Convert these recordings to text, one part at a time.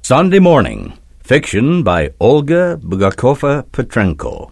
Sunday Morning, fiction by Olga Bulgakova-Petrenko.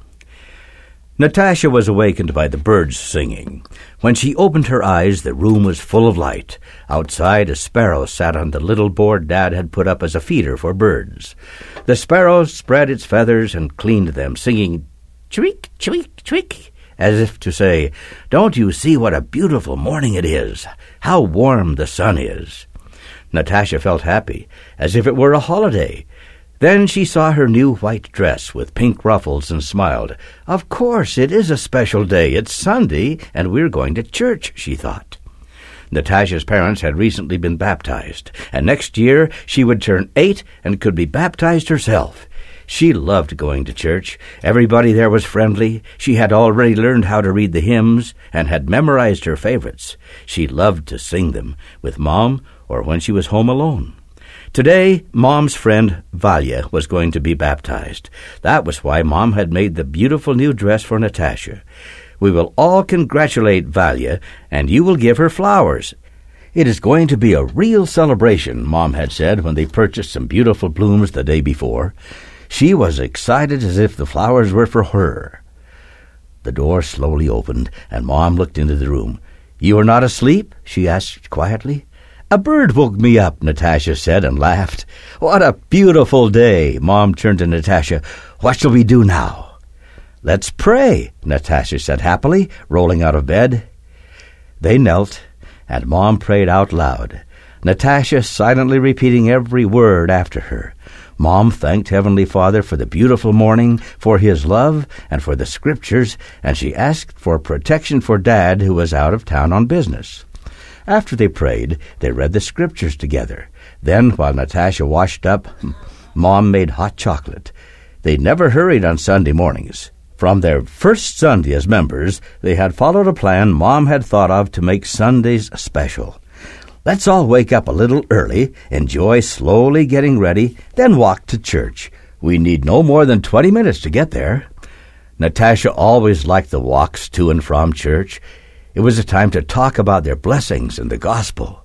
Natasha was awakened by the birds singing. When she opened her eyes, the room was full of light. Outside, a sparrow sat on the little board Dad had put up as a feeder for birds. The sparrow spread its feathers and cleaned them, singing, "Chweek, chweek, chweek," as if to say, "Don't you see what a beautiful morning it is? How warm the sun is." Natasha felt happy, as if it were a holiday. Then she saw her new white dress with pink ruffles and smiled. "Of course, it is a special day. It's Sunday, and we're going to church," she thought. Natasha's parents had recently been baptized, and next year she would turn 8 and could be baptized herself. She loved going to church. Everybody there was friendly. She had already learned how to read the hymns and had memorized her favorites. She loved to sing them, with Mom or when she was home alone. Today, Mom's friend Valya was going to be baptized. That was why Mom had made the beautiful new dress for Natasha. "We will all congratulate Valya, and you will give her flowers. It is going to be a real celebration," Mom had said when they purchased some beautiful blooms the day before. She was excited as if the flowers were for her. The door slowly opened, and Mom looked into the room. "You are not asleep?" she asked quietly. "A bird woke me up," Natasha said and laughed. "What a beautiful day." Mom turned to Natasha. "What shall we do now?" "Let's pray," Natasha said happily, rolling out of bed. They knelt, and Mom prayed out loud, Natasha silently repeating every word after her. Mom thanked Heavenly Father for the beautiful morning, for His love, and for the Scriptures, and she asked for protection for Dad, who was out of town on business. After they prayed, they read the Scriptures together. Then, while Natasha washed up, Mom made hot chocolate. They never hurried on Sunday mornings. From their first Sunday as members, they had followed a plan Mom had thought of to make Sundays special. "Let's all wake up a little early, enjoy slowly getting ready, then walk to church. We need no more than 20 minutes to get there." Natasha always liked the walks to and from church. It was a time to talk about their blessings and the gospel.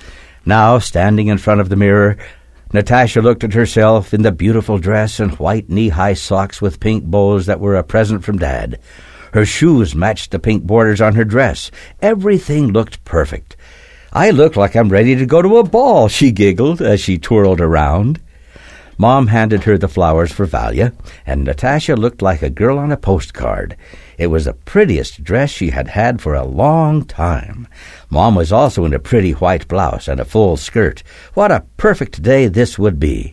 Now, standing in front of the mirror, Natasha looked at herself in the beautiful dress and white knee-high socks with pink bows that were a present from Dad. Her shoes matched the pink borders on her dress. Everything looked perfect. "I look like I'm ready to go to a ball," she giggled as she twirled around. Mom handed her the flowers for Valya, and Natasha looked like a girl on a postcard. It was the prettiest dress she had had for a long time. Mom was also in a pretty white blouse and a full skirt. What a perfect day this would be.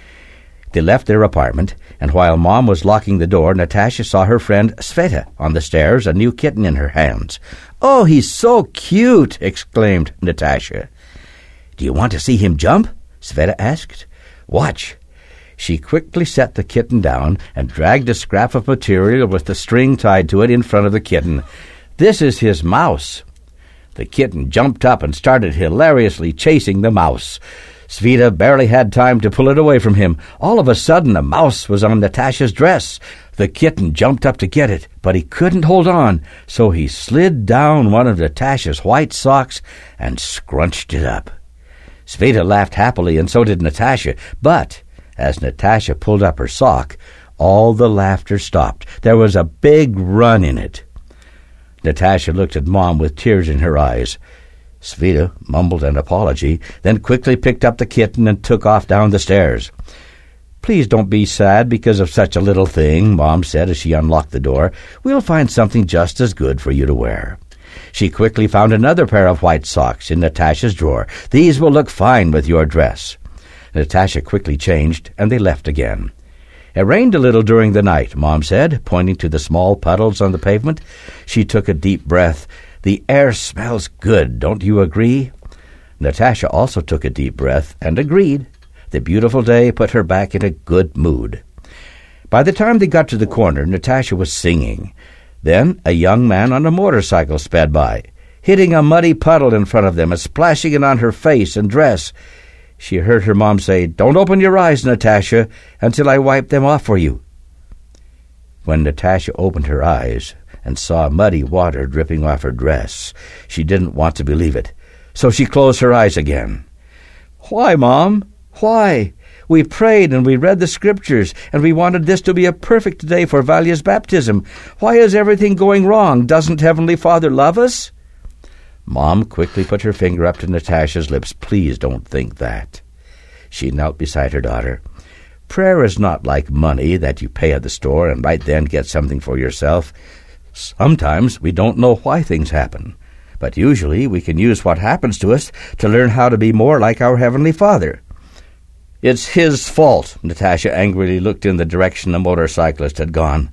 They left their apartment, and while Mom was locking the door, Natasha saw her friend Sveta on the stairs, a new kitten in her hands. "Oh, he's so cute!" exclaimed Natasha. "Do you want to see him jump?" Sveta asked. "Watch." She quickly set the kitten down and dragged a scrap of material with the string tied to it in front of the kitten. "This is his mouse." The kitten jumped up and started hilariously chasing the mouse. Sveta barely had time to pull it away from him. All of a sudden, a mouse was on Natasha's dress. The kitten jumped up to get it, but he couldn't hold on, so he slid down one of Natasha's white socks and scrunched it up. Sveta laughed happily, and so did Natasha, but as Natasha pulled up her sock, all the laughter stopped. There was a big run in it. Natasha looked at Mom with tears in her eyes. Sveta mumbled an apology, then quickly picked up the kitten and took off down the stairs. "Please don't be sad because of such a little thing," Mom said as she unlocked the door. "We'll find something just as good for you to wear." She quickly found another pair of white socks in Natasha's drawer. "These will look fine with your dress." Natasha quickly changed, and they left again. "It rained a little during the night," Mom said, pointing to the small puddles on the pavement. She took a deep breath. "The air smells good, don't you agree?" Natasha also took a deep breath and agreed. The beautiful day put her back in a good mood. By the time they got to the corner, Natasha was singing. Then a young man on a motorcycle sped by, hitting a muddy puddle in front of them and splashing it on her face and dress. She heard her mom say, "Don't open your eyes, Natasha, until I wipe them off for you." When Natasha opened her eyes and saw muddy water dripping off her dress, she didn't want to believe it, so she closed her eyes again. "Why, Mom? Why? We prayed and we read the Scriptures, and we wanted this to be a perfect day for Valia's baptism. Why is everything going wrong? Doesn't Heavenly Father love us?" Mom quickly put her finger up to Natasha's lips. "Please don't think that." She knelt beside her daughter. "Prayer is not like money that you pay at the store and right then get something for yourself. Sometimes we don't know why things happen, but usually we can use what happens to us to learn how to be more like our Heavenly Father." "It's his fault." Natasha angrily looked in the direction the motorcyclist had gone.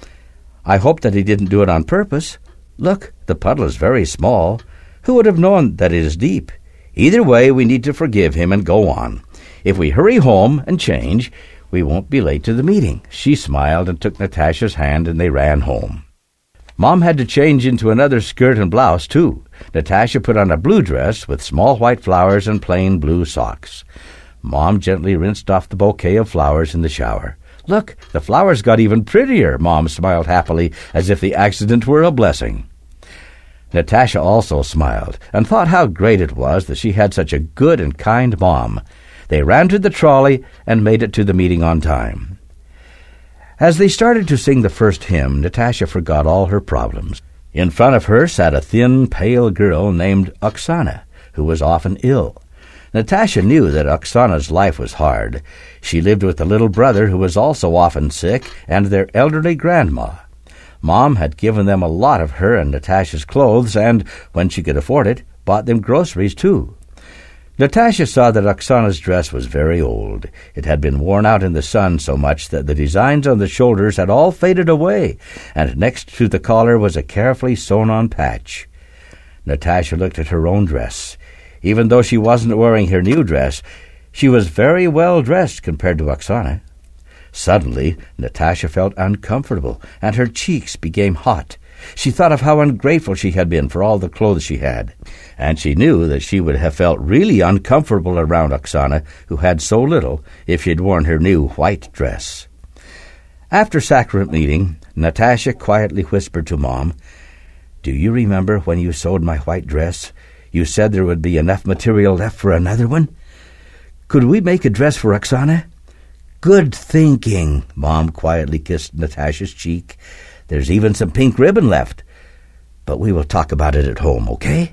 "I hope that he didn't do it on purpose. Look, the puddle is very small. Who would have known that it is deep? Either way, we need to forgive him and go on. If we hurry home and change, we won't be late to the meeting." She smiled and took Natasha's hand, and they ran home. Mom had to change into another skirt and blouse, too. Natasha put on a blue dress with small white flowers and plain blue socks. Mom gently rinsed off the bouquet of flowers in the shower. "Look, the flowers got even prettier." Mom smiled happily, as if the accident were a blessing. Natasha also smiled and thought how great it was that she had such a good and kind mom. They ran to the trolley and made it to the meeting on time. As they started to sing the first hymn, Natasha forgot all her problems. In front of her sat a thin, pale girl named Oksana, who was often ill. Natasha knew that Oksana's life was hard. She lived with a little brother who was also often sick, and their elderly grandma. Mom had given them a lot of her and Natasha's clothes, and, when she could afford it, bought them groceries too. Natasha saw that Oksana's dress was very old. It had been worn out in the sun so much that the designs on the shoulders had all faded away, and next to the collar was a carefully sewn-on patch. Natasha looked at her own dress. Even though she wasn't wearing her new dress, she was very well dressed compared to Oksana. Suddenly, Natasha felt uncomfortable, and her cheeks became hot. She thought of how ungrateful she had been for all the clothes she had, and she knew that she would have felt really uncomfortable around Oksana, who had so little, if she had worn her new white dress. After sacrament meeting, Natasha quietly whispered to Mom, "Do you remember when you sewed my white dress? You said there would be enough material left for another one. Could we make a dress for Oksana?" "Good thinking." Mom quietly kissed Natasha's cheek. "There's even some pink ribbon left. But we will talk about it at home, okay?"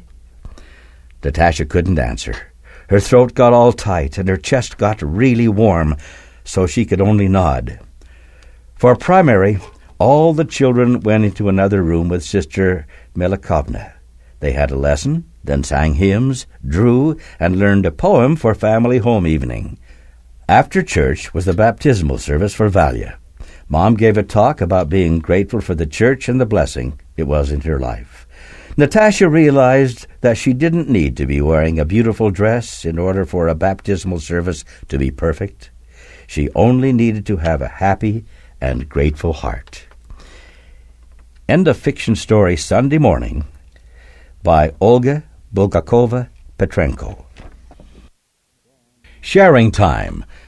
Natasha couldn't answer. Her throat got all tight, and her chest got really warm, so she could only nod. For primary, all the children went into another room with Sister Melikovna. They had a lesson, then sang hymns, drew, and learned a poem for family home evening. After church was the baptismal service for Valia. Mom gave a talk about being grateful for the church and the blessing it was in her life. Natasha realized that she didn't need to be wearing a beautiful dress in order for a baptismal service to be perfect. She only needed to have a happy and grateful heart. End of fiction story Sunday Morning by Olga Bulgakova Petrenko. Sharing Time